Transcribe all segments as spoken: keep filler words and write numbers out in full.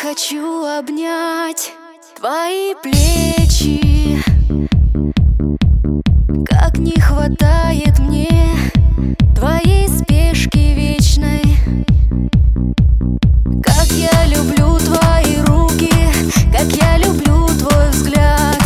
хочу обнять твои плечи. Как не хватает мне твоей спешки вечной. Как я люблю твои руки, как я люблю твой взгляд.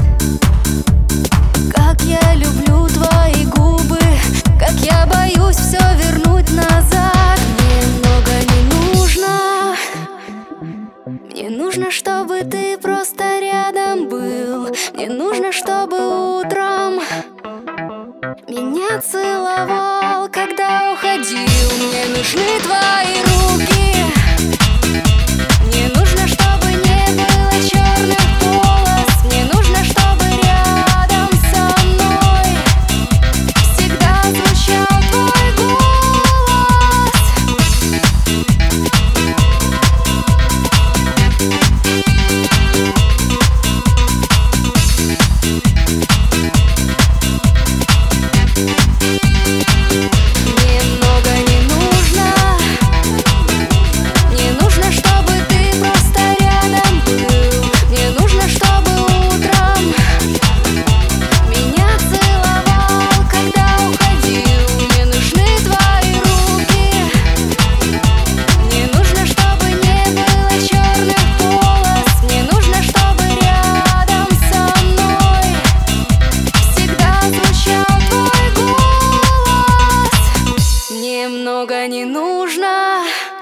Как я люблю твои губы, как я боюсь все вернуть назад. Мне много не нужно, мне нужно, чтобы ты просто рядом был. Мне нужно, чтобы утром меня целовал, когда уходил. Мне нужны твои руки. Мне нужно, чтобы не было черных полос. Мне нужно, чтобы рядом со мной всегда звучал твой голос. Мне много не нужно. Мне нужно, чтобы ты просто рядом был. Мне нужно, чтобы утром меня целовал, когда уходил. Мне нужны твои руки. Мне нужно, чтобы не было черных полос. Мне нужно, чтобы рядом со мной всегда звучал твой голос. Мне много не нужно.